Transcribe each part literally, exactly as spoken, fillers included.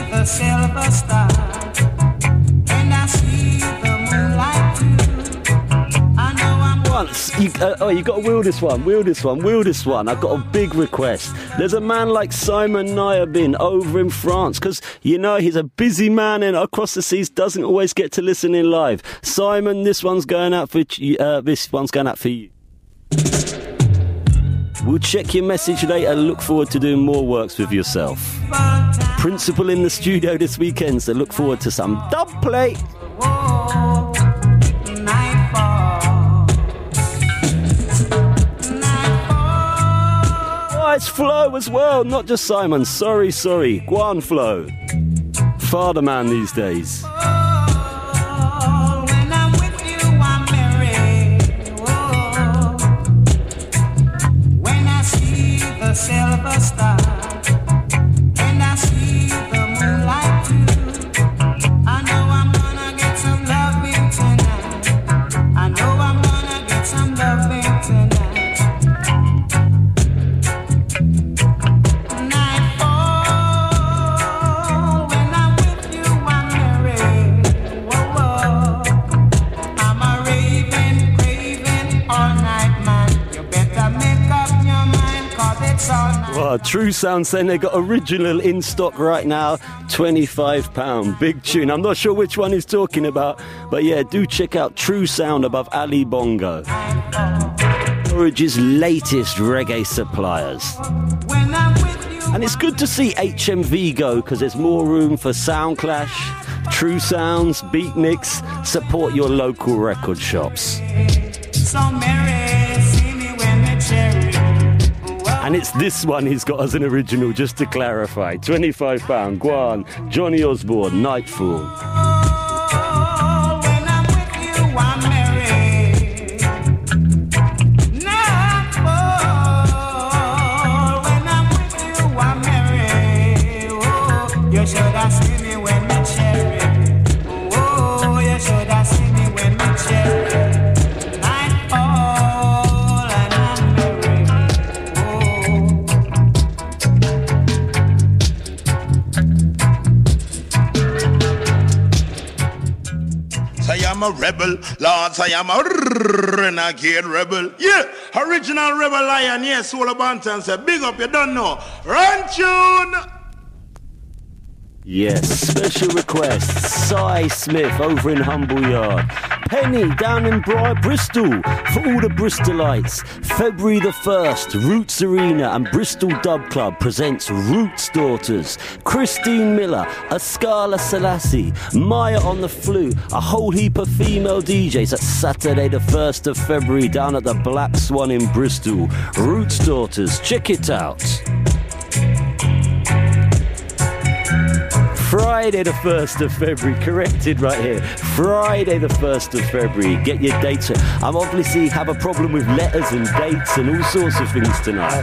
the silver star, and I see the moonlight too, I know I'm once. You, uh, oh, you got to wheel this one, wheel this one, wheel this one. I've got a big request. There's a man like Simon Nyabin over in France, because, you know, he's a busy man and across the seas doesn't always get to listen in live. Simon, this one's going out for uh, this one's going out for you. We'll check your message later. Look forward to doing more works with yourself. Principal in the studio this weekend, so look forward to some dub play. Oh, it's Flo as well, not just Simon. Sorry, sorry. Guan Flo. Father man these days. Silver star, and I see the moonlight too, I know I'm gonna get some loving tonight, I know I'm gonna get some loving tonight. Nightfall, when I'm with you I'm merry, whoa, whoa. I'm a raving, craving all night man, you better make up your mind, cause it's all night. Well, True Sound saying they got original in stock right now, twenty-five pounds. Big tune. I'm not sure which one he's talking about, but yeah, do check out True Sound above Ali Bongo. Norwich's latest reggae suppliers. And it's good to see H M V go, because there's more room for Sound Clash, True Sounds, Beat Mix. Support your local record shops. So merry, see me when the cherry. And it's this one he's got as an original, just to clarify. twenty-five pounds, Guan, Johnny Osborne, Nightfall. Oh, when I'm with you, I'm merry. Nightfall, when I'm with you, I'm merry. Oh, you should have seen me when the cherry. Oh, you should have seen me when the cherry. I'm a rebel, Lords, I am a renegade rebel. Yeah, original rebel lion, yes, Soul Bantan said, big up, you don't know. Run tune! Yes, special request, Cy Smith over in Humble Yard. Penny down in Bri- Bristol for all the Bristolites. February the first, Roots Arena and Bristol Dub Club presents Roots Daughters. Christine Miller, Askala Selassie, Maya on the flute, a whole heap of female D Js at Saturday the first of February down at the Black Swan in Bristol. Roots Daughters, check it out. Friday the first of February, corrected right here. Friday the first of February, get your dates. I'm obviously have a problem with letters and dates and all sorts of things tonight.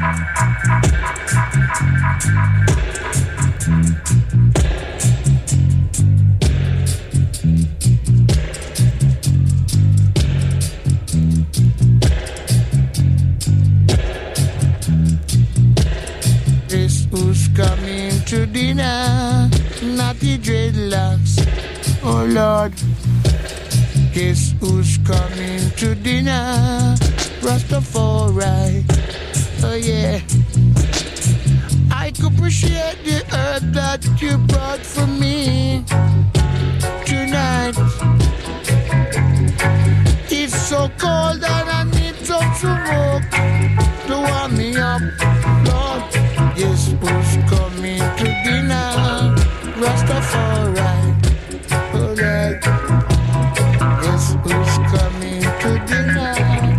Guess who's coming to dinner? Natty dreadlocks, oh Lord. Guess who's coming to dinner? Rastafari, oh yeah. I could appreciate the herb that you brought for me tonight. It's so cold and I need some smoke to warm me up, Lord. Guess who's coming to dinner? Rastafari, alright. Guess who's coming to dinner?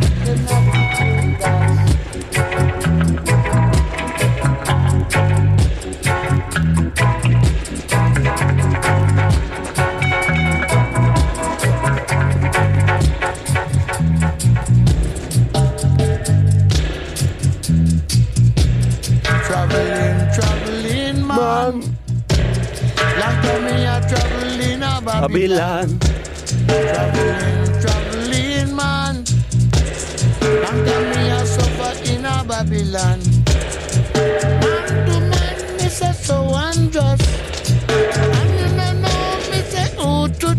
Traveling, traveling, man. Like me, I travel in a Babylon. Traveling, traveling, man. Like me, I suffer in a Babylon. Man to man, this is so unjust.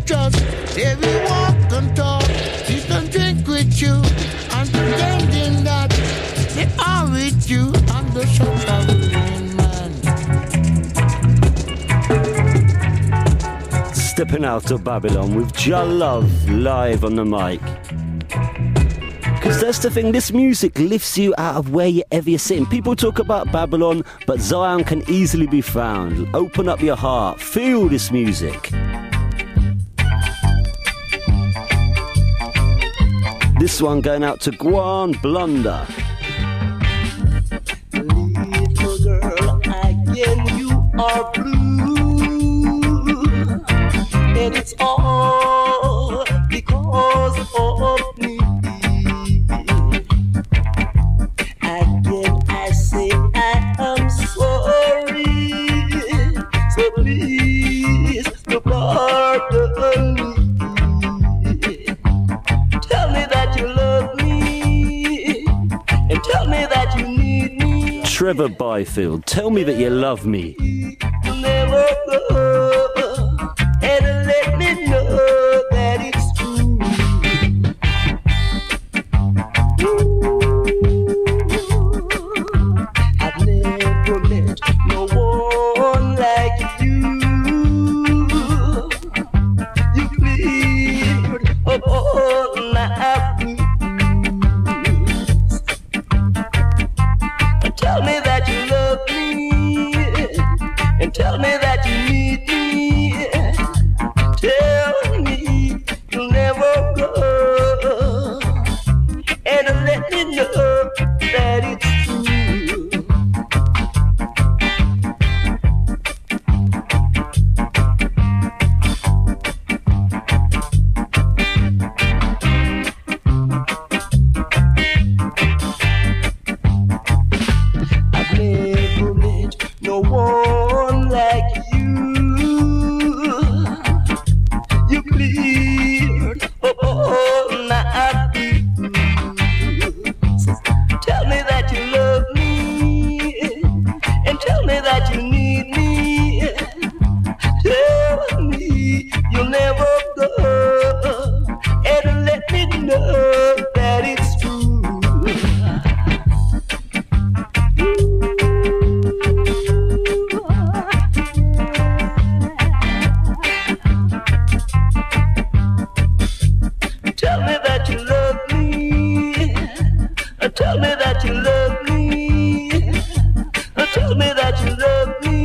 trust. They will walk and talk, eat and drink with you, and pretending that they are with you on the shores of the rain, man. Stepping out of Babylon with Jah Love live on the mic. Because that's the thing, this music lifts you out of wherever you're sitting. People talk about Babylon, but Zion can easily be found. Open up your heart, feel this music. This one going out to Guan Blunder. Little girl, again you are blue, and it's all because of me. Again I say I am sorry, so please pardon me. Tell me that you love me, and tell me that you need me. Trevor Byfield, tell me that you love me. Never go, and let me know that it's true. I've never met no one like you. You cleared up all my blues. Tell me that you love me, and tell me that you need me. Tell me you'll never go, and let me know that it's true. I've never met no one like you. You cleared up all my blues. Tell me that you love me, and tell me that you need me. Tell me you'll never go, and let me know that it's true. Tell me that you love me, tell me that you love me, tell me that you love me,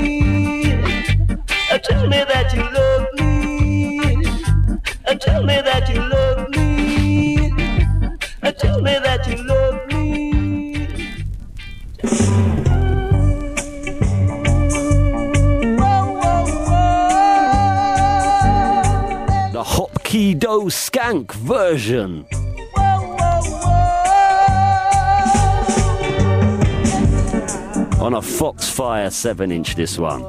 tell me that you love me, tell me that you love me, tell me that you love me. The Hopkido Skank version. On a Foxfire seven inch, this one.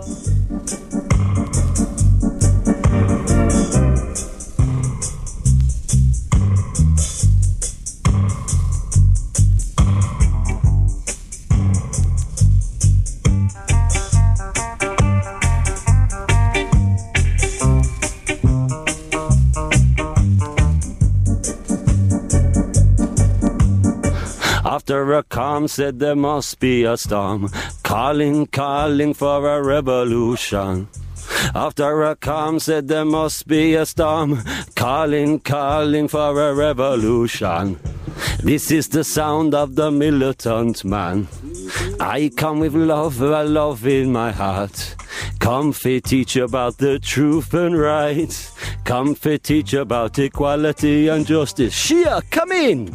After a calm said there must be a storm, calling, calling for a revolution. After a calm said there must be a storm, calling, calling for a revolution. This is the sound of the militant man. I come with love, a love in my heart. Come fi teach about the truth and right. Come fi teach about equality and justice. Shia, come in!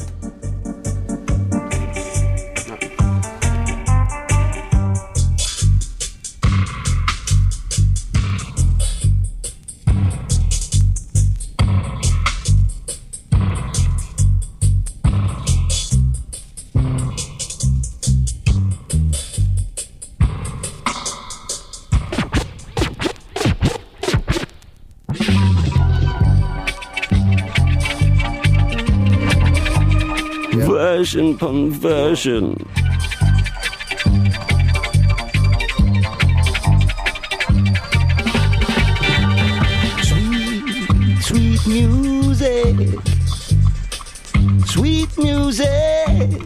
Version upon version. music, sweet music,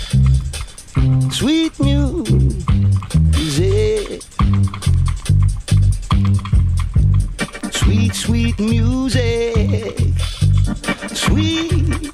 sweet music, sweet, sweet music, sweet.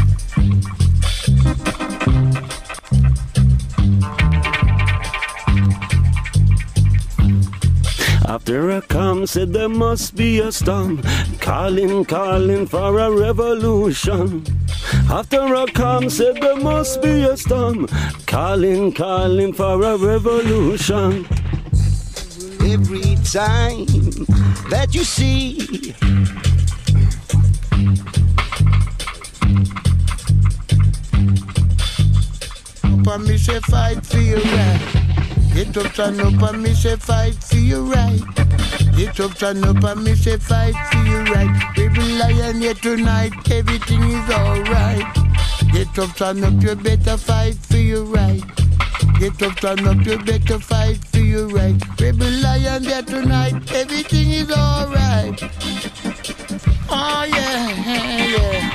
After I come, said there must be a storm, calling, calling for a revolution. After I come, said there must be a storm, calling, calling for a revolution. Every time that you see up and me say fight for your right. Get up, stand up and me say fight for your right. Get up, stand up and me say fight for your right. Baby lion here tonight, everything is alright. Get up, stand up, you better fight for your right. Get up, stand up, you better fight for your right. Baby lion there tonight, everything is alright. Oh yeah, yeah.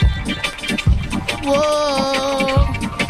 Whoa,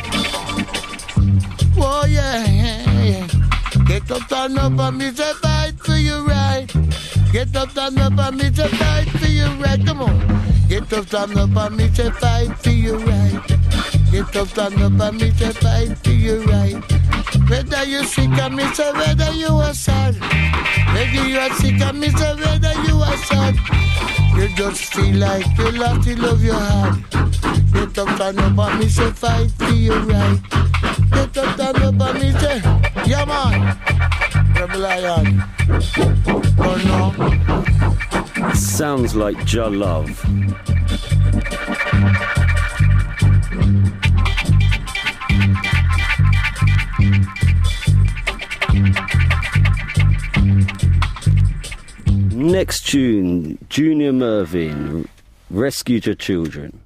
whoa yeah, yeah. Get up, stand up and me say fight for your right. Get up, stand up and me say fight for your right. Come on. Get up, stand up and me say fight for your right. Get up, stand up and me say fight for your right. Whether you sick and me say whether you are sad. Whether you are sick and me say whether you are sad. You just feel like you lost the love you had. Get up, stand up and me say fight for your right. Get up, stand up and me say, yeah man, Rebel Lion. Oh no. Sounds like Ja Love. Next tune, Junior Murvin, Rescued Your Children.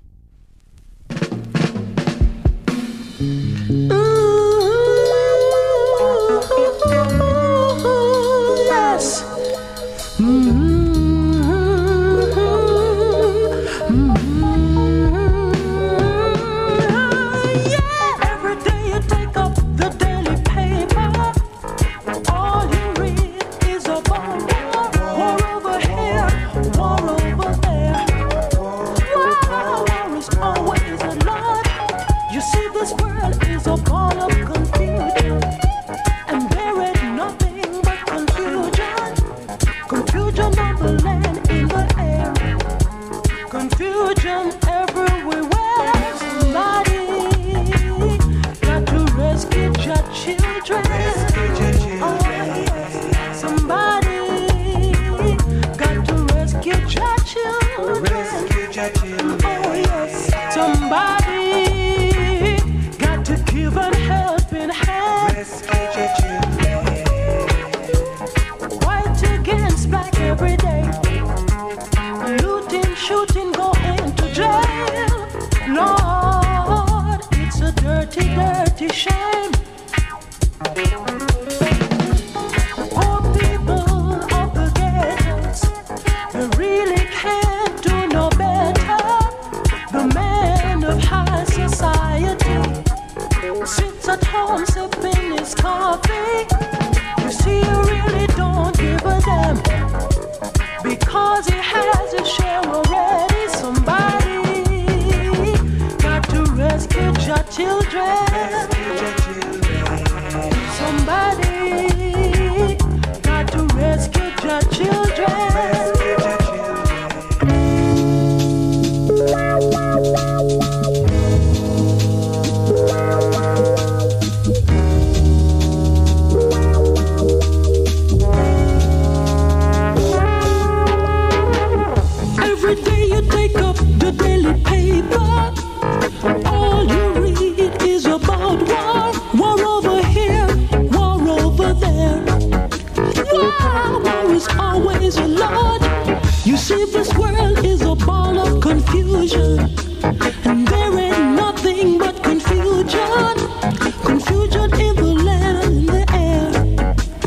Yes. Mm-hmm.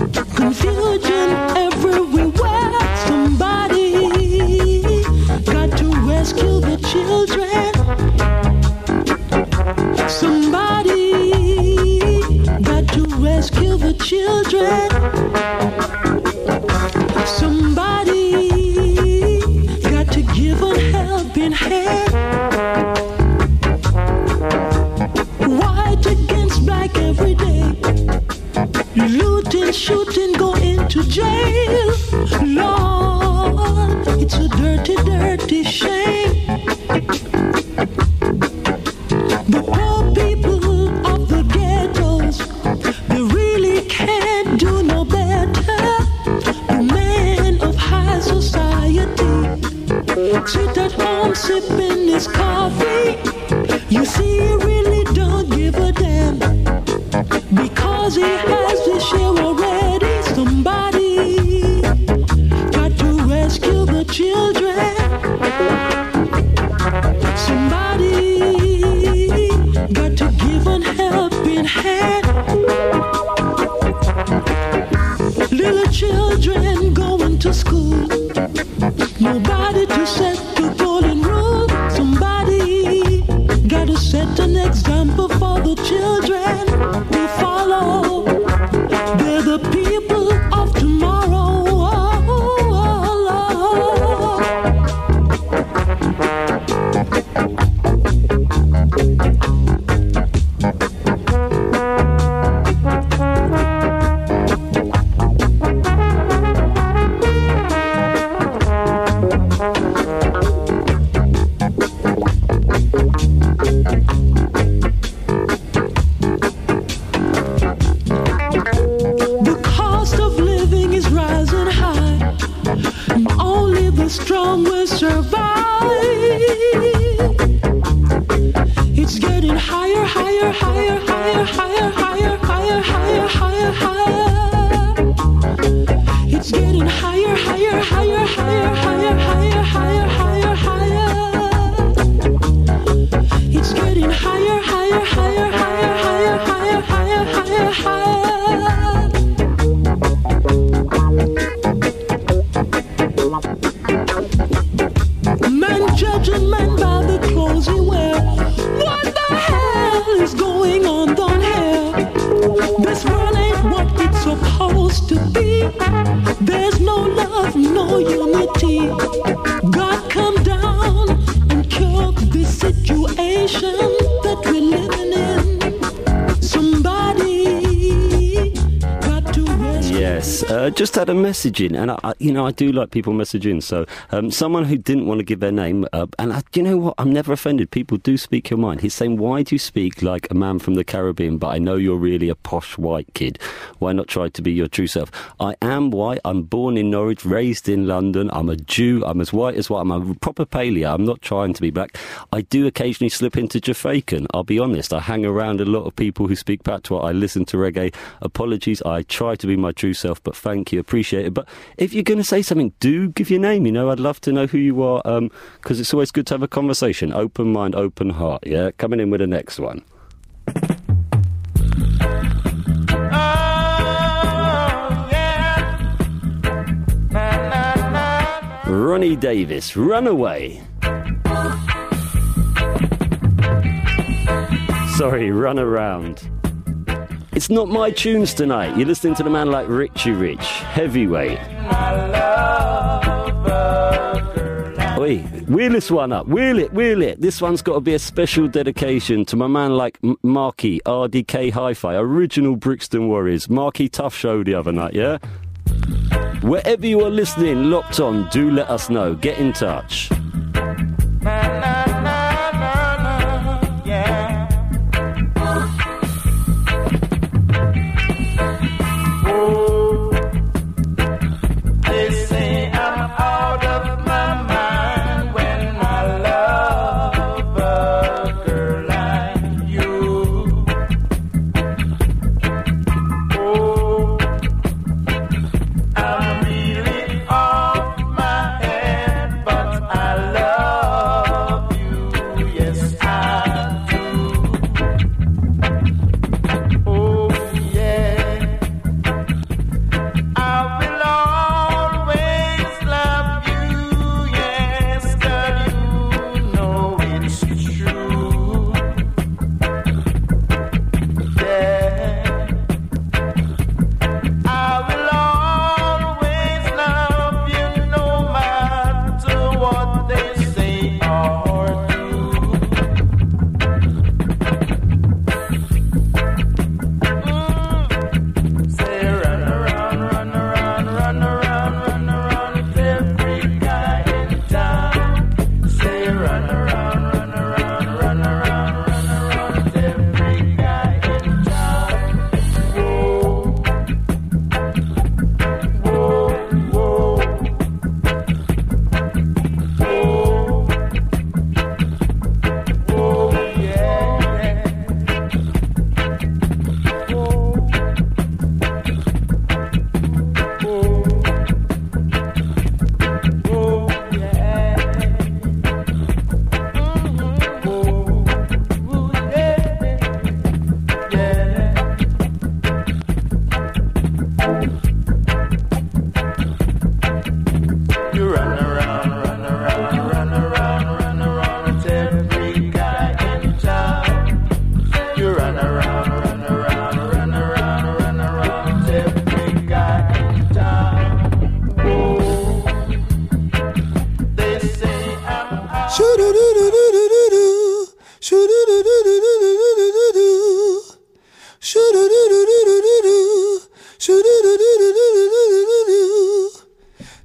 Confusion everywhere. Somebody got children. Somebody got to give a helping hand. White against black every day. Looting, shooting, go into jail. Lord, it's a dirty, dirty shame. The poor people of the ghettos, they really can't do no better. The man of high society sit at home sipping his coffee. You see, he really don't give a damn, because he has his share already. Somebody got to rescue the children. Somebody got to give a helping hand. Little children going to school, nobody to set the golden rule. Somebody got to set an example for the children to follow. They're the people of tomorrow. The cost of living is rising high, and only the strong will survive. It's getting higher, higher, higher, higher, higher, higher, higher, higher, higher, higher. It's getting higher, higher, higher, higher, higher, higher, higher, higher, higher. It's getting higher, higher, higher, higher, higher, higher, higher, higher, higher. Man judging man by the clothes he wear. What the hell is going on down here? This world ain't what it's supposed to be. There's no love, no unity. God come down and cure this situation that we're living in. Somebody got to rescue. Yes, uh, just had a message in, and I, I, you know, I do like people messaging. So, um, someone who didn't want to give their name, uh, and I, you know what? I'm never offended. People do speak your mind. He's saying, "Why do you speak like a man from the Caribbean? But I know you're really a posh white kid. Why not try to be your true self?" I am white. I'm born in Norwich, raised in London. I'm a Jew. I'm as white as white. I'm a proper paleo. I'm not trying to be black. I do occasionally slip into Jamaican. I'll be honest. I hang around a lot of people who speak patois. I listen to reggae. Apologies. I try to be my true self, but thank you, appreciate it. But if you're going to say something, do give your name. You know, I'd love to know who you are, um, because it's always good to have a conversation. Open mind, open heart. Yeah, coming in with the next one. Ronnie Davis, Runaway. Sorry, Run Around. It's not my tunes tonight. You're listening to the man like Richie Rich, Heavyweight. Oi, wheel this one up. Wheel it, wheel it. This one's got to be a special dedication to my man like M- Marky, R D K Hi-Fi, original Brixton Warriors. Marky Tough show the other night, yeah? Wherever you are listening, locked on, do let us know. Get in touch. I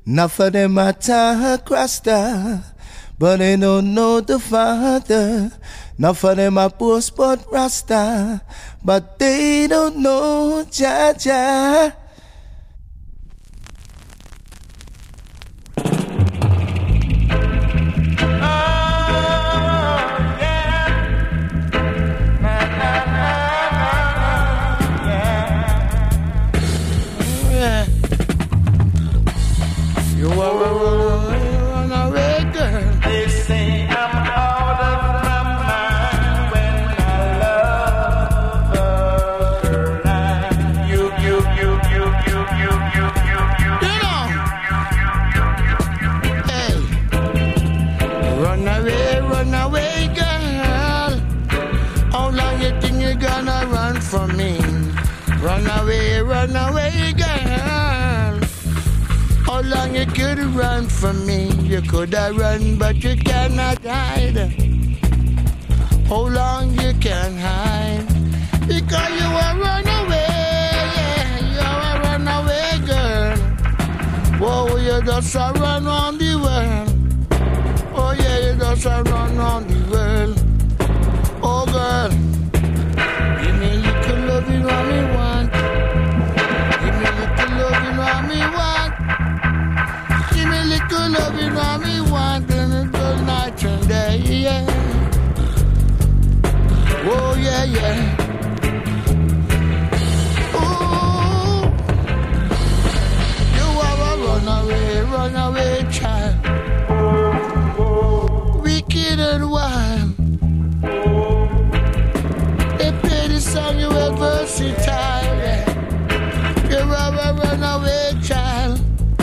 Enough of them attack Rasta, but they don't know the Father. Enough of them are post but Rasta, but they don't know Jah Jah. You are a runaway girl. They say I'm out of my mind when I love her. Like you, you, you, you, you, you, you, you, you, you. Hey, runaway, runaway girl. How long you think you gonna run from me? Runaway, runaway girl. How long you could run from me? You could have run, but you cannot hide. How long you can hide? Because you are runaway, yeah, you are a runaway girl. Whoa, you just a run on the world. Oh yeah, you just a run on the world. Oh girl, give me a little loving what me want. Give me a little loving what me want. Give me a little loving what me want in a good night and day, yeah. Oh, yeah, yeah. Ooh, you are a runaway, runaway child. Wicked and wild. They play the song, you are versatile, yeah. You are a runaway child.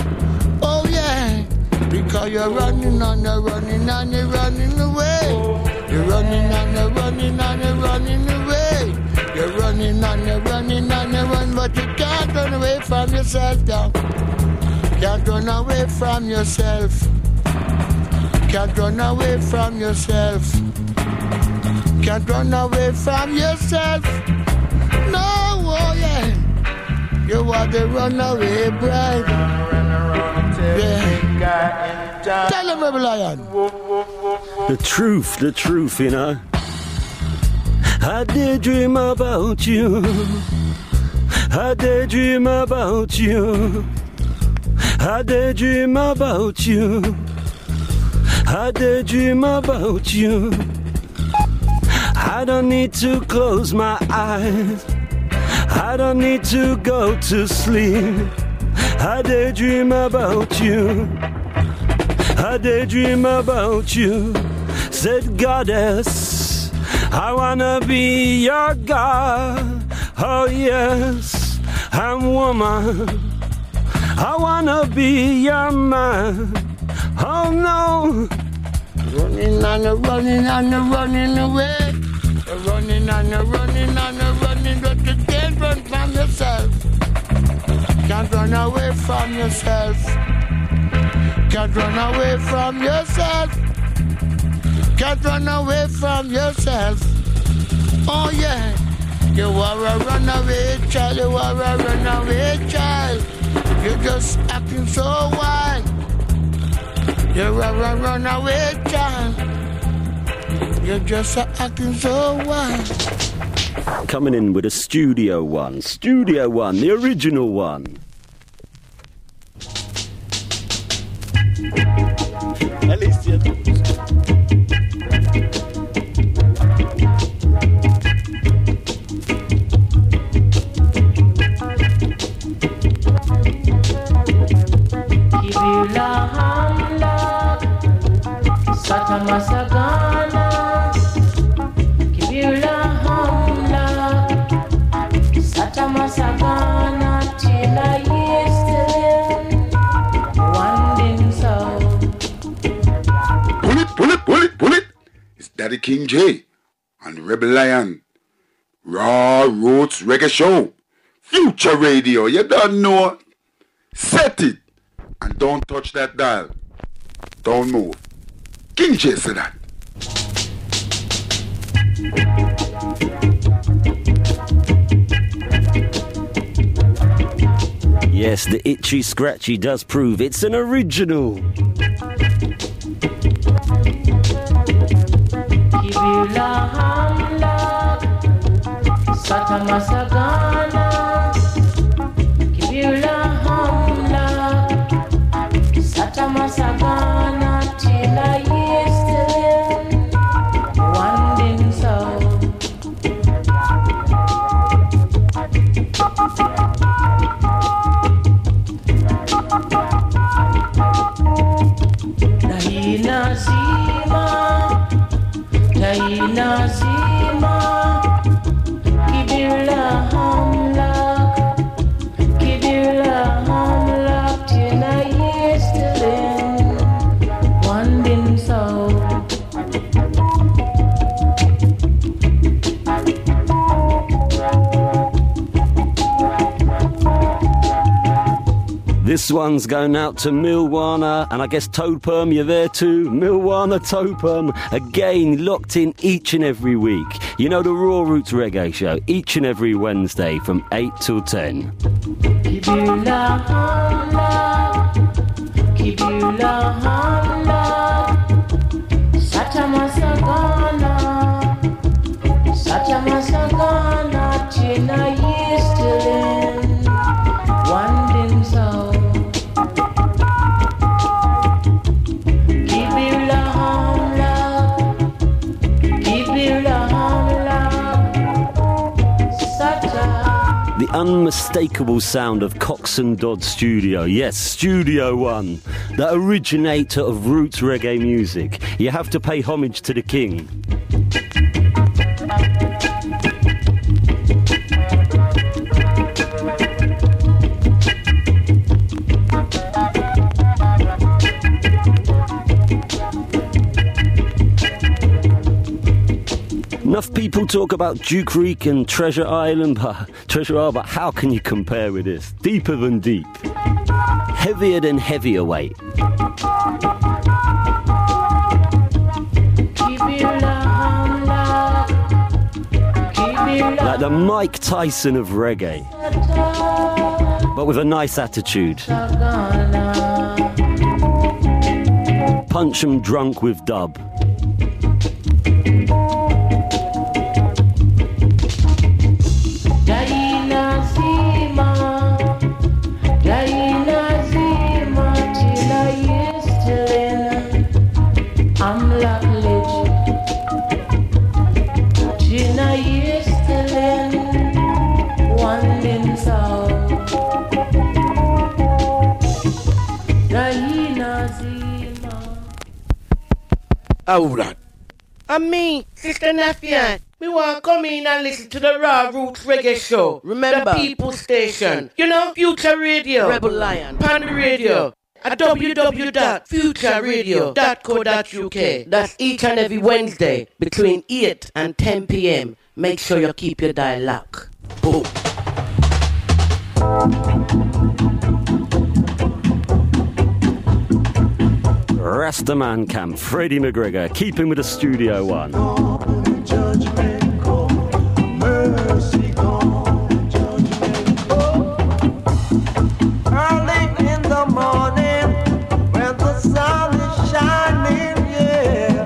Because you're running on, you're running on, you're running away. You're running on, you're running on, you're running away. You're running on, you're running on, you're running, but you can't run away from yourself, now. Can't run away from yourself. Can't run away from yourself. Can't run away from yourself. No, oh yeah. You are the runaway bride. Yeah. Tell him, Rebel Lion. The truth, the truth, you know. I did dream about you. I did dream about you. I did dream about you. I did dream about you. I don't need to close my eyes. I don't need to go to sleep. I daydream about you. I daydream about you. Said goddess, I wanna be your god. Oh yes, I'm woman. I wanna be your man. Oh no. Running and a running and a running away. You're running and a running and a running, but you can't run from yourself. Can't run away from yourself. Can't run away from yourself. Can't run away from yourself. Oh yeah, you are a runaway child. You are a runaway child. You're just acting so wild. You're a runaway child. You're just acting so wild. Coming in with a Studio One. Studio One, the original one. At least you do. Kibula hamla, Satama Sagana. Kibula hamla, Satama Sagana. Till I used to wandering so. Pull it, pull it, pull it, pull it. It's Daddy King J on the Rebel Lion Raw Roots Reggae Show. Future Radio, you don't know. Set it. And don't touch that dial. Don't move. King J said that. Yes, the Itchy Scratchy does prove it's an original. Kibula hamla, Satama sagana. Kibula hamla, Satama sagana. Till I used to wanding so. Dahina zima, Dahina zima, Kibula hamlak, Kibula hamlak, till I used to live, wanding so. This one's going out to Milwana, and I guess Toadperm, you're there too. Milwana, Toadperm, again locked in each and every week. You know the Raw Roots Reggae Show, each and every Wednesday from eight till ten. Kibula hamla, Kibula hamla, Satama sagana, Satama sagana, till I used to live, wanding so. Kibula hamla, Kibula hamla, Sata. The unmistakable sound of Coxon Dodd Studio. Yes, Studio One, the originator of roots reggae music. You have to pay homage to the king. Enough people talk about Duke Creek and Treasure Island, but Treasure Island, but how can you compare with this? Deeper than deep. Heavier than heavier weight. Like the Mike Tyson of reggae, but with a nice attitude. Punch 'em drunk with dub. Dahina zima, Dahina zima, till I used to live, I'm like legend. Till I used to live, wandering so. Dahina zima. Hold on. I mean, Sister Nafian, we want to come in and listen to the Raw Roots Reggae Show. Remember, the People Station. You know, Future Radio. Rebel Lion. Panda Radio. At w w w dot future radio dot co dot u k. That's each and every Wednesday between eight and ten p m Make sure you keep your dial locked. Boom. Rastaman Camp, Freddie McGregor, keeping with the Studio One. Judgment call, mercy gone, judgment call. Early in the morning, when the sun is shining, yeah,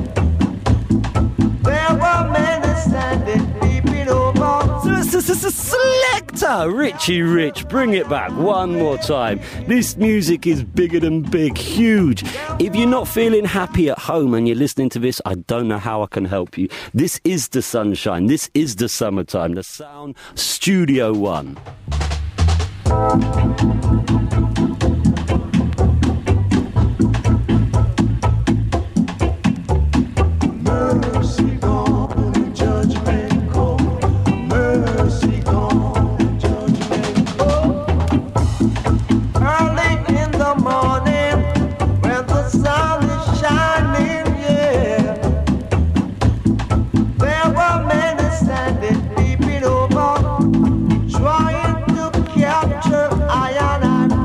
there were many standing, peeping over. So it's this is a selector, Richie Rich. Bring it back one more time. This music is bigger than big, huge. If you're not feeling happy at home and you're listening to this, I don't know how I can help you. This is the sunshine. This is the summertime. The Sound Studio One. Mercy gone, judgment call, mercy gone, judgment call. Early in the morning, when the sun is shining, yeah, there were many standing, peeping over, trying to capture I and I.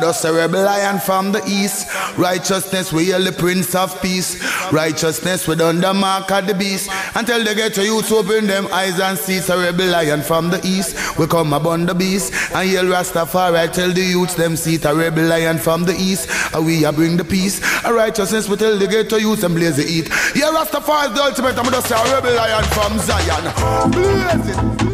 just a rebel lion from the east. Righteousness, we hail the Prince of Peace. Righteousness, we done the mark of the beast. Until they get to youth, open them eyes and see. A rebel lion from the east, we come upon the beast. And hail Rastafari, tell the youths them see. A rebel lion from the east, and we a bring the peace. A righteousness, we tell the get to youths and blaze the heat. Yeah, Rastafari is the ultimate. I'm just a rebel lion from Zion. Blaze it.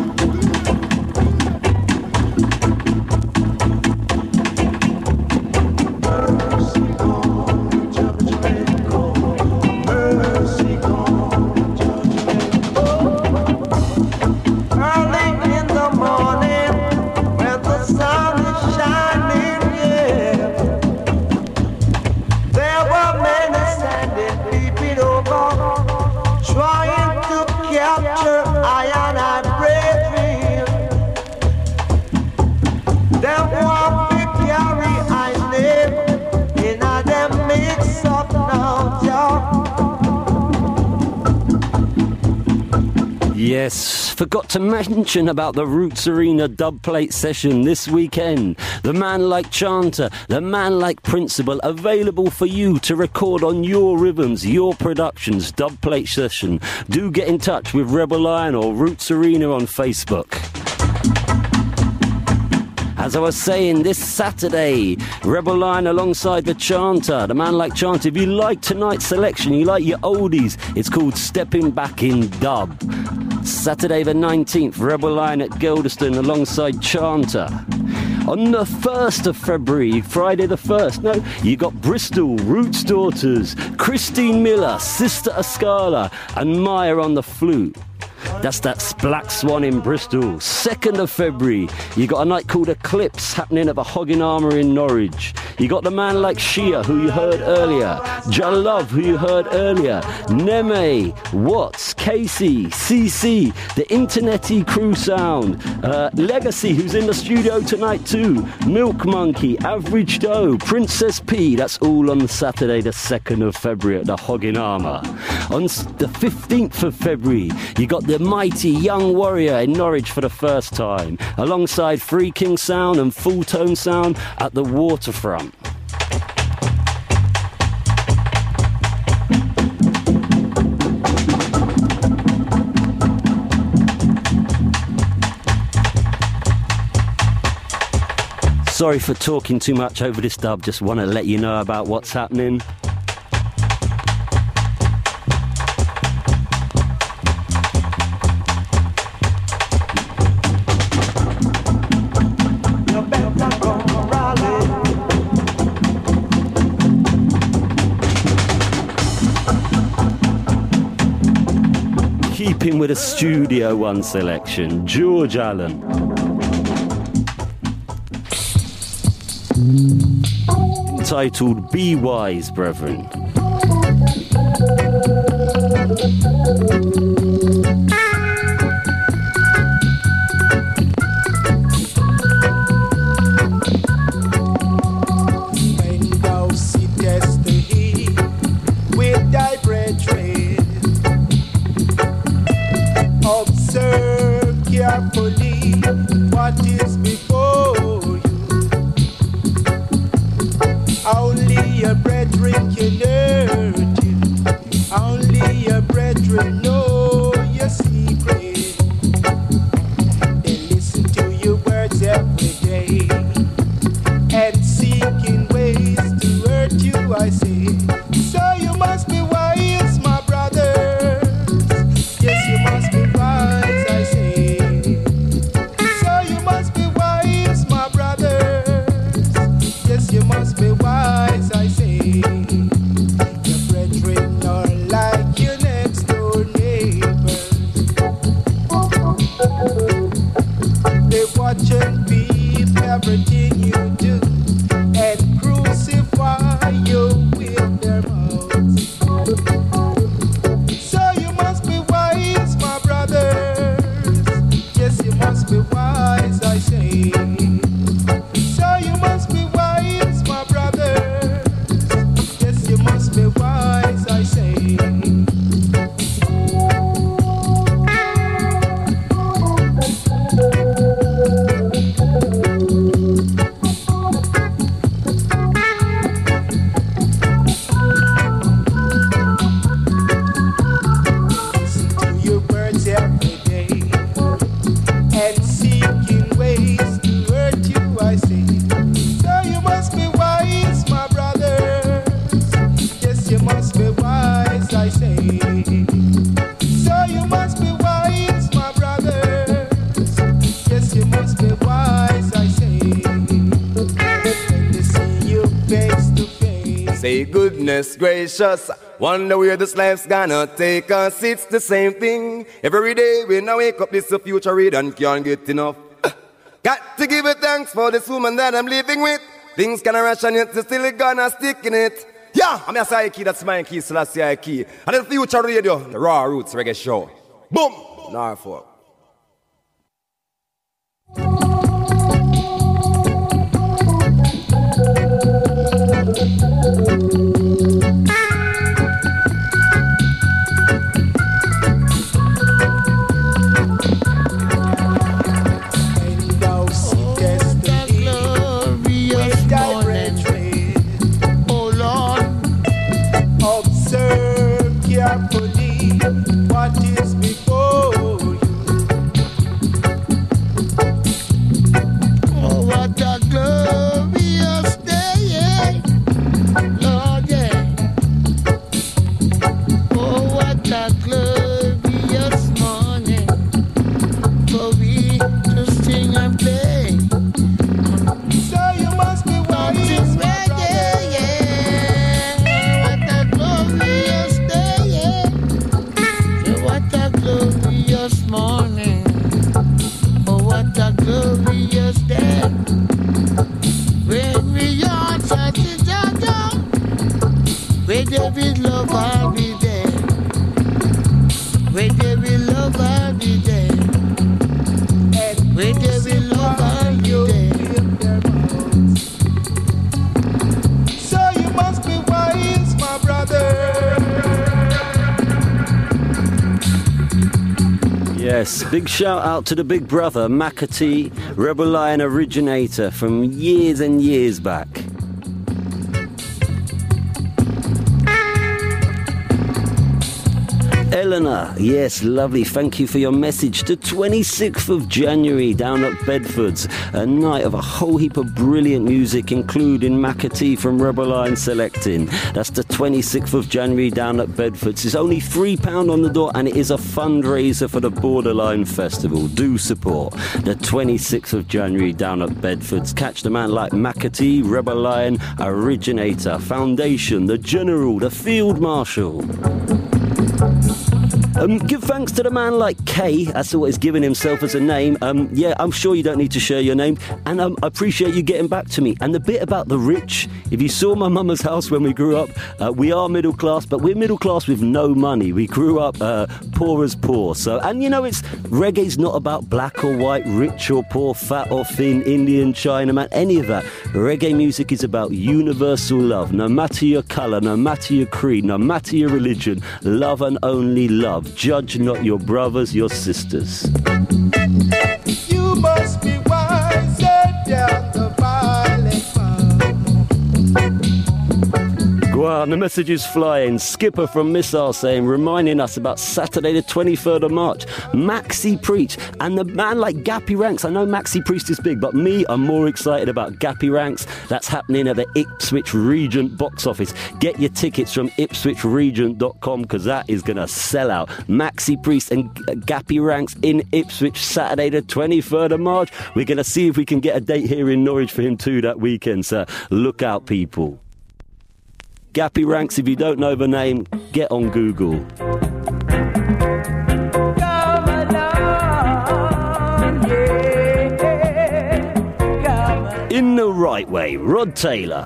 Yes, forgot to mention about the Roots Arena dubplate session this weekend. The Man Like Chanter, the Man Like Principle, available for you to record on your rhythms, your productions, dubplate session. Do get in touch with Rebel Lion or Roots Arena on Facebook. As I was saying, this Saturday, Rebel Lion alongside the Chanter, the Man Like Chanter. If you like tonight's selection, you like your oldies, it's called Stepping Back in Dub. Saturday the nineteenth, Rebel Lion at Gilderston alongside Chanter. On the first of February, Friday the first, no, you got Bristol, Roots Daughters, Christine Miller, Sister Ascala, and Maya on the flute. That's that Black Swan in Bristol. second of February, you got a night called Eclipse happening at the Hoggin Armour in Norwich. You got the Man Like Shia, who you heard earlier, Jalove, who you heard earlier, Neme, Watts, Casey, C C, the Internety Crew Sound, uh, Legacy, who's in the studio tonight too, Milk Monkey, Average Doe, Princess P. That's all on the Saturday the second of February at the Hoggin Armour. On the fifteenth of February, you got the mighty Young Warrior in Norwich for the first time, alongside Free King Sound and Full Tone Sound at the Waterfront. Sorry for talking too much over this dub, just want to let you know about what's happening. Keeping with a Studio One selection, George Allen. Entitled Be Wise, Brethren. When thou sittest to eat with thy brethren, observe carefully what is before you. Only your brethren can hurt you. Only your brethren know your secret. They listen to your words every day and seeking ways to hurt you, I say. So you must be wise, my brothers. Yes, you must be wise, I say. So you must be wise, my brothers. Yes, you must be wise, I say. Your brethren are like your next door neighbor. me, goodness gracious. Wonder where this life's gonna take us. It's the same thing every day when I wake up. This is the future read and can't get enough. Got to give it thanks for this woman that I'm living with. Things can rush and yet still gonna stick in it. Yeah, I'm a Psyche, that's my key, Selassie I key. And the future radio, the Raw Roots Reggae Show. Boom! Norfolk. What is before you? Oh, what a glorious day, Lord, yeah. Oh, what a glorious morning for we to sing and play. So you must be wise, my brother. Yeah, what a glorious day, yeah. What a glorious morning. Oh, what a glorious day. When we are at the jungle, where there is love, I'll be there. Where there is love, I'll be there. Where there is love, I'll be there. So you must be wise, my brother. Yes, big shout out to the big brother, Makati, Rebel Lion originator from years and years back. Eleanor, yes, lovely. Thank you for your message. The twenty-sixth of January down at Bedford's, a night of a whole heap of brilliant music, including Makati from Rebel Lion selecting. That's the twenty-sixth of January down at Bedford's. It's only three pounds on the door and it is a fundraiser for the Borderline Festival. Do support. The twenty-sixth of January down at Bedford's. Catch the man like Makati, Rebel Lion, originator, foundation, the general, the field marshal. Um, give thanks to the man like Kay, that's what he's given himself as a name. Um, yeah, I'm sure you don't need to share your name, and um, I appreciate you getting back to me. And the bit about the rich, if you saw my mama's house when we grew up, uh, we are middle class, but we're middle class with no money. We grew up uh, poor as poor. So, and you know, it's reggae's not about black or white, rich or poor, fat or thin, Indian, Chinaman, any of that. Reggae music is about universal love, no matter your colour, no matter your creed, no matter your religion, love and only love. Judge not your brothers, your sisters. You must be wiser down the valley. Go on, the message is flying. Skipper from Missile saying, reminding us about Saturday the twenty-third of March. Maxi Preach. And the man like Gappy Ranks. I know Maxi Priest is big, but me, I'm more excited about Gappy Ranks. That's happening at the Ipswich Regent box office. Get your tickets from ipswich regent dot com because that is going to sell out. Maxi Priest and Gappy Ranks in Ipswich, Saturday the twenty-third of March. We're going to see if we can get a date here in Norwich for him too that weekend, so look out, people. Gappy Ranks, if you don't know the name, get on Google. In the right way, Rod Taylor.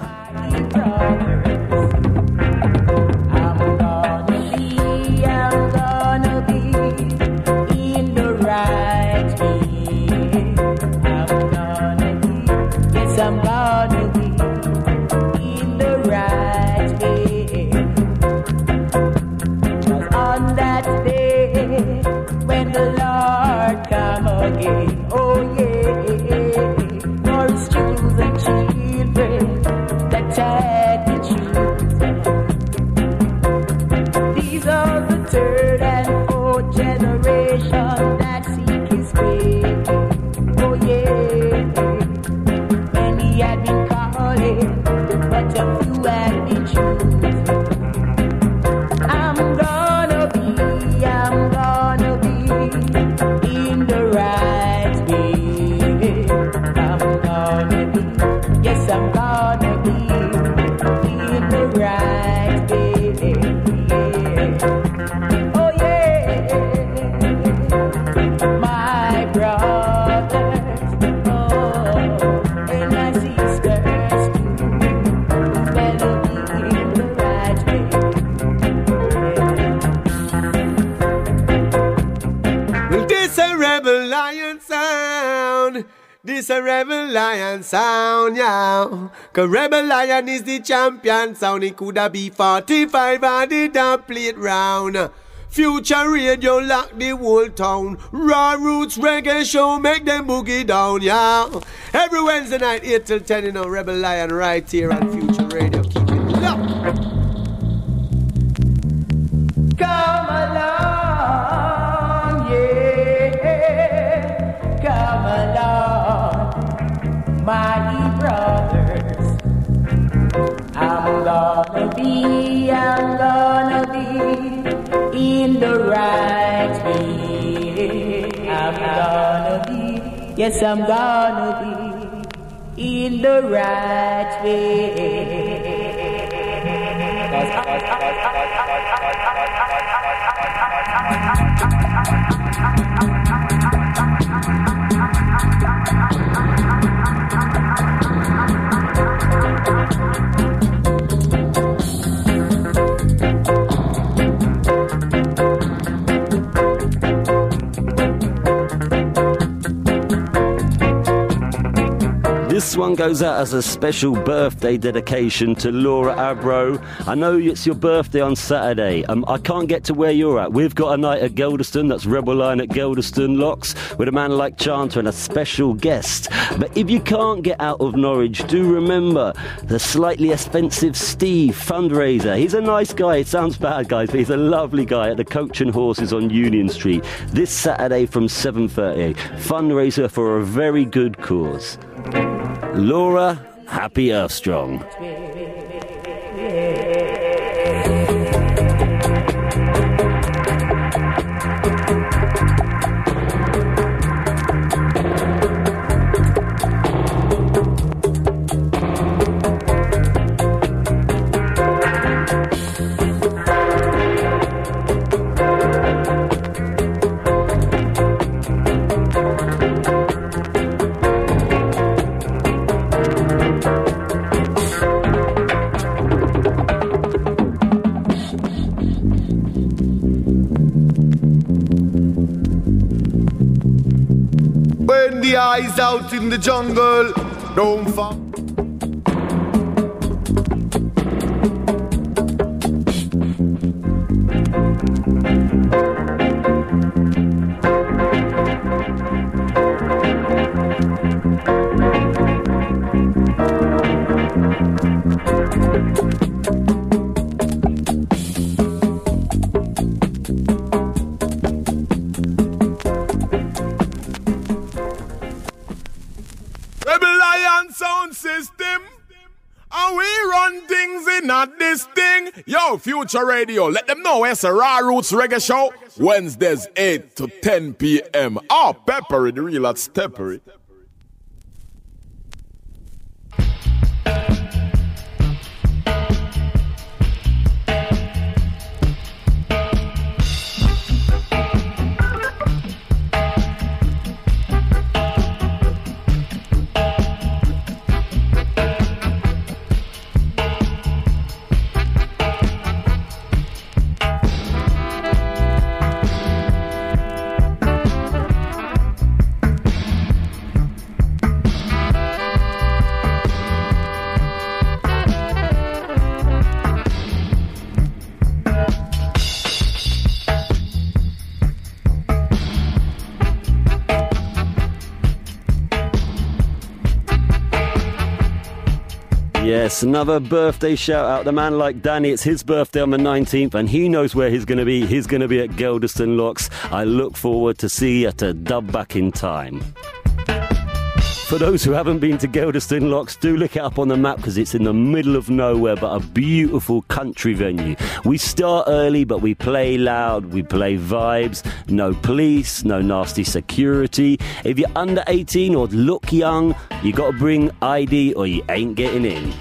Oh yeah, Norris children, children that had to choose. These are the third and fourth generation that seek his face. Oh yeah, many had been calling, but a few had been choosing. I'm gonna be, I'm gonna be in the right way. This a rebel lion sound. This a rebel lion sound, yeah. Cause rebel lion is the champion sound. It coulda be forty-five and it don't play it round. Future radio lock the whole town. Raw Roots Reggae Show make them boogie down, yeah. Every Wednesday night, eight till ten, you know, Rebel Lion right here on Future Radio. Keep it locked. Come along, yeah. Come along, my brothers. I'm gonna be, I'm gonna be in the right way. I'm gonna be, yes, I'm gonna be in the right way. This one goes out as a special birthday dedication to Laura Abro. I know it's your birthday on Saturday. Um, I can't get to where you're at. We've got a night at Geldeston, that's Rebel Line at Geldeston Locks, with a man like Chanter and a special guest. But if you can't get out of Norwich, do remember the slightly expensive Steve fundraiser. He's a nice guy. It sounds bad, guys, but he's a lovely guy at the Coach and Horses on Union Street this Saturday from seven thirty. Fundraiser for a very good cause. Laura, happy Earth Strong. When the eye's out in the jungle, don't fuck. Rebel Lion sound system, and we run things in at this thing. Yo, Future Radio, let them know it's a Raw Roots Reggae Show, Wednesdays eight to ten p.m. Oh, peppery, the real at steppery. Yes, another birthday shout out. The man like Danny, it's his birthday on the nineteenth and he knows where he's going to be. He's going to be at Geldeston Locks. I look forward to see you at a dub back in time. For those who haven't been to Geldeston Locks, do look it up on the map because it's in the middle of nowhere, but a beautiful country venue. We start early, but we play loud, we play vibes, no police, no nasty security. If you're under eighteen or look young, you got to bring I D or you ain't getting in.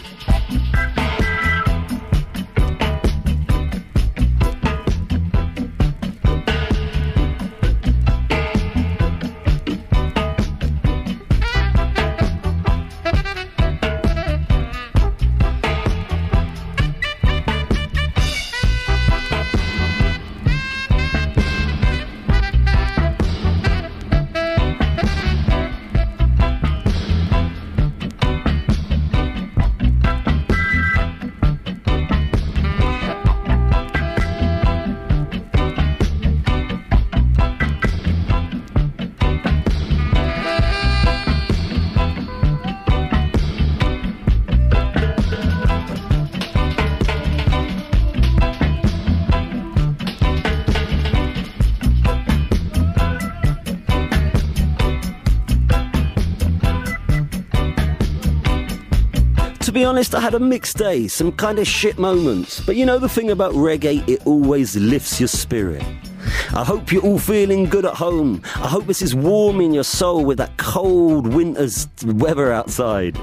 to be honest, I had a mixed day, some kind of shit moments. But you know the thing about reggae, it always lifts your spirit. I hope you're all feeling good at home. I hope this is warming your soul with that cold winter's weather outside.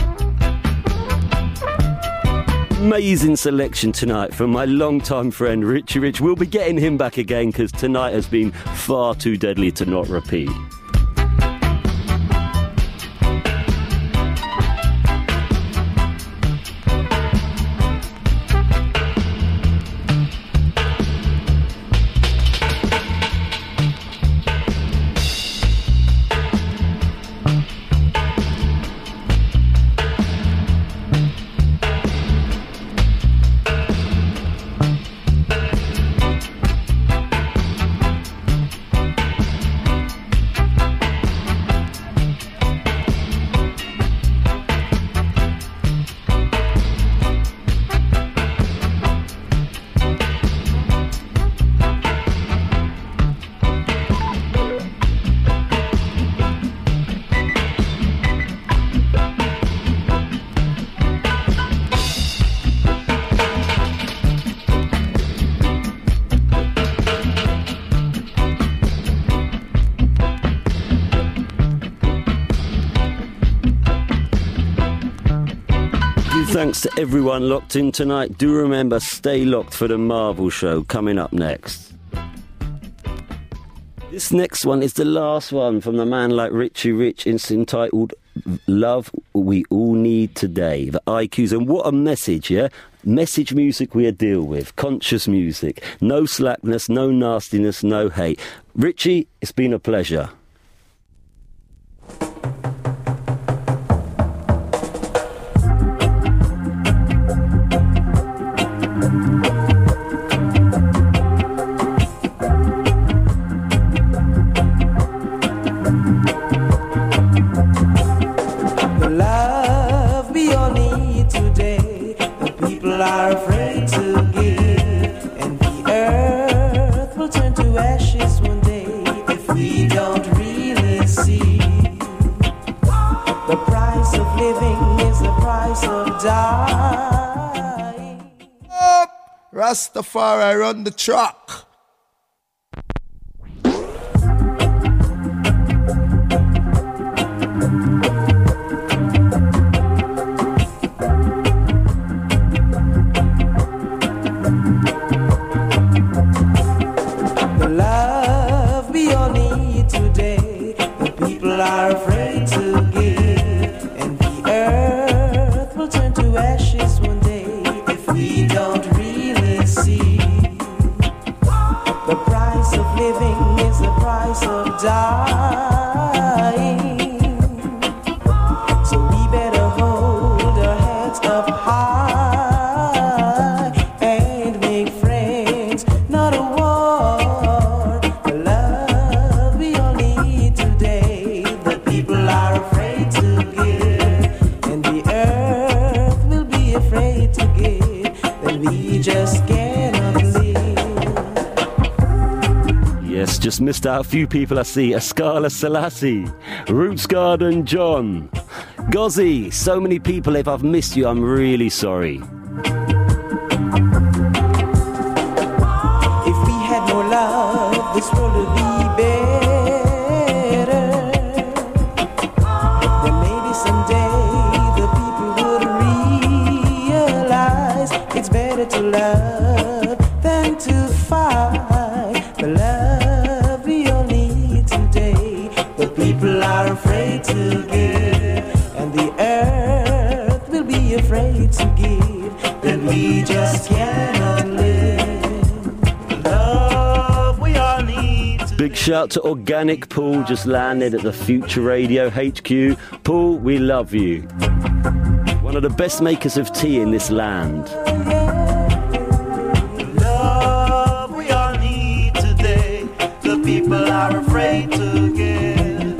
Amazing selection tonight from my longtime friend Richie Rich. We'll be getting him back again because tonight has been far too deadly to not repeat. Thanks to everyone locked in tonight. Do remember, stay locked for the Marvel Show coming up next. This next one is the last one from the man like Richie Rich. It's entitled Love We All Need Today, the I Qs. And what a message, yeah? Message music we deal with, conscious music. No slackness, no nastiness, no hate. Richie, it's been a pleasure. Are afraid to give, and the earth will turn to ashes one day if we don't really see. The price of living is the price of dying. Up, Rastafari run the truck. Are afraid to give, and the earth will turn to ashes one day if we don't really see. The price of living is the price of dying. So we better hold our heads up high and make friends, not a war. The love we all need today. People are afraid to give, and the earth will be afraid to give, then we just cannot live. Yes, just missed out a few people I see. Askala Selassie, Roots Garden John, Gozzy, so many people. If I've missed you, I'm really sorry. If we had more love, this world would be better. It's better to love than to fight. The love we all need today. But people are afraid to give, and the earth will be afraid to give. Then we just cannot live. Love we all need today. Big shout to Organic Paul, just landed at the Future Radio H Q. Paul, we love you. One of the best makers of tea in this land. Love we all need today. The people are afraid to give.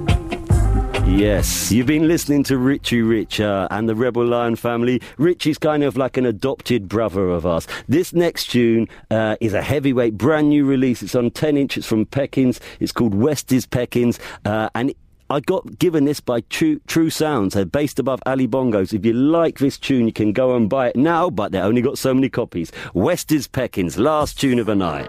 Yes, you've been listening to Richie Rich uh, and the Rebel Lion family. Richie's kind of like an adopted brother of ours. This next tune uh, is a heavyweight, brand new release. It's on ten inches from Peckins. It's called West is Peckins, uh, and I got given this by True, True Sounds. They're based above Ali Bongos. If you like this tune, you can go and buy it now, but they only got so many copies. West is Peckins, last tune of the night.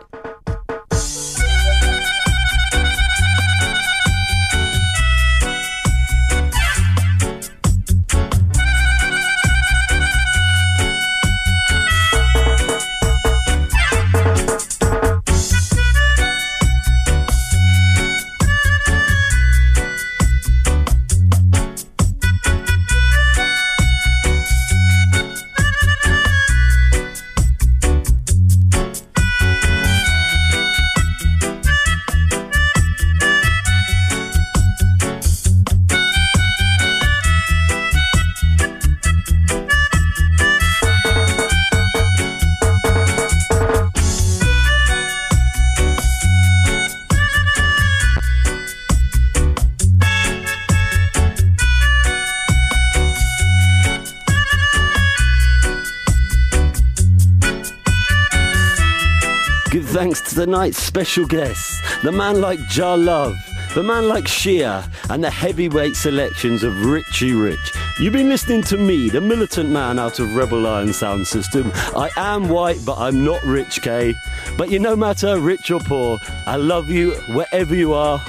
Thanks to tonight's special guests, the man like Jah Love, the man like Shia, and the heavyweight selections of Richie Rich. You've been listening to me, the militant man out of Rebel Lion Sound System. I am white, but I'm not rich, K. But you no matter, rich or poor, I love you wherever you are.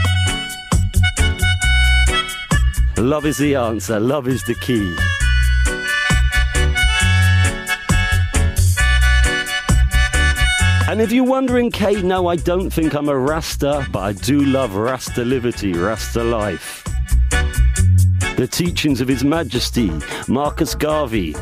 Love is the answer, love is the key. And if you're wondering, Kate, no, I don't think I'm a Rasta, but I do love Rasta liberty, Rasta life. The teachings of His Majesty, Marcus Garvey.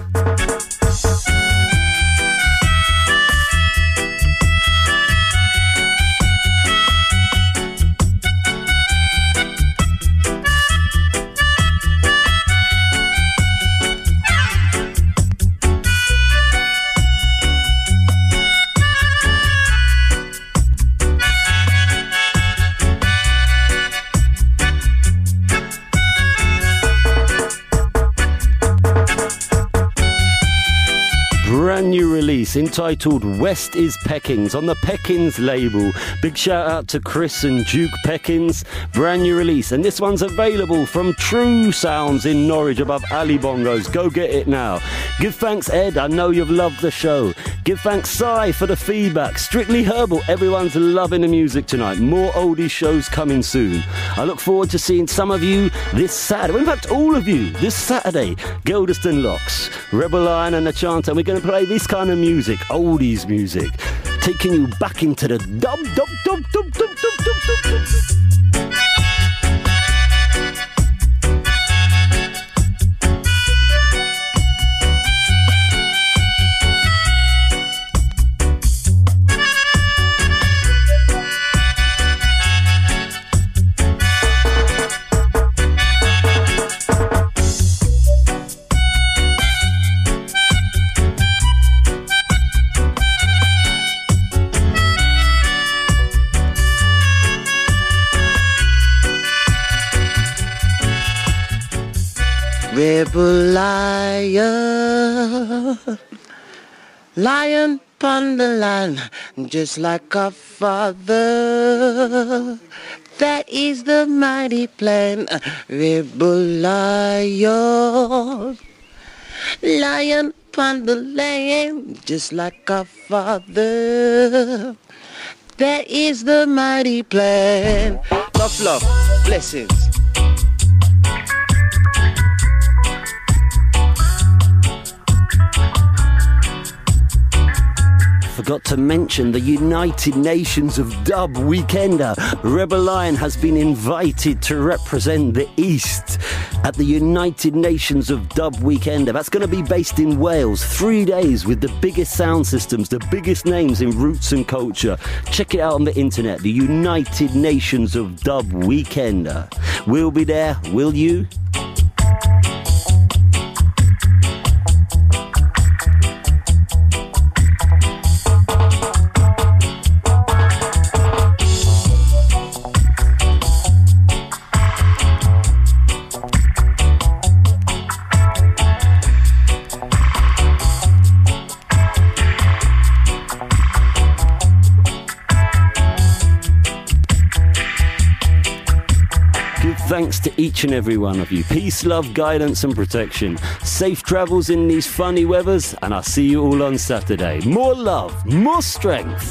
New release entitled West is Peckins on the Peckins label. Big shout out to Chris and Duke Peckins. Brand new release, and this one's available from True Sounds in Norwich above Ali Bongos. Go get it now. Give thanks, Ed, I know you've loved the show. Give thanks, Sai, for the feedback. Strictly Herbal, everyone's loving the music tonight. More oldie shows coming soon. I look forward to seeing some of you this Saturday, in fact all of you this Saturday. Gildeston Locks, Rebel Lion and the Chanter. We're going to play this kind of music, oldies music, taking you back into the dub dub dub dub dub dub dub dub dub. Rebel lion, lion upon the line, just like our father. That is the mighty plan. Rebel lion, lion upon the land, just like our father. That is the mighty plan. Love, love, blessings. Forgot to mention the United Nations of Dub Weekender. Rebel Lion has been invited to represent the East at the United Nations of Dub Weekender. That's going to be based in Wales. Three days with the biggest sound systems, the biggest names in roots and culture. Check it out on the internet. The United Nations of Dub Weekender. We'll be there. Will you? Thanks to each and every one of you. Peace, love, guidance and protection. Safe travels in these funny weathers, and I'll see you all on Saturday. More love, more strength.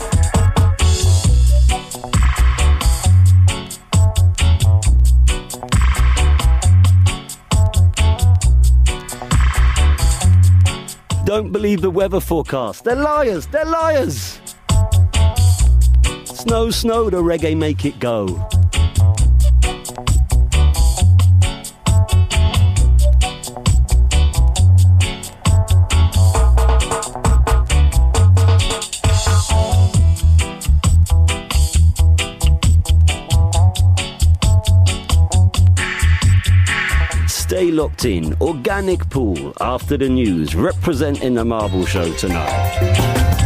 Don't believe the weather forecast. They're liars. They're liars. Snow, snow, the reggae make it go. Stay locked in. Organic Pool after the news, representing the Marble Show tonight.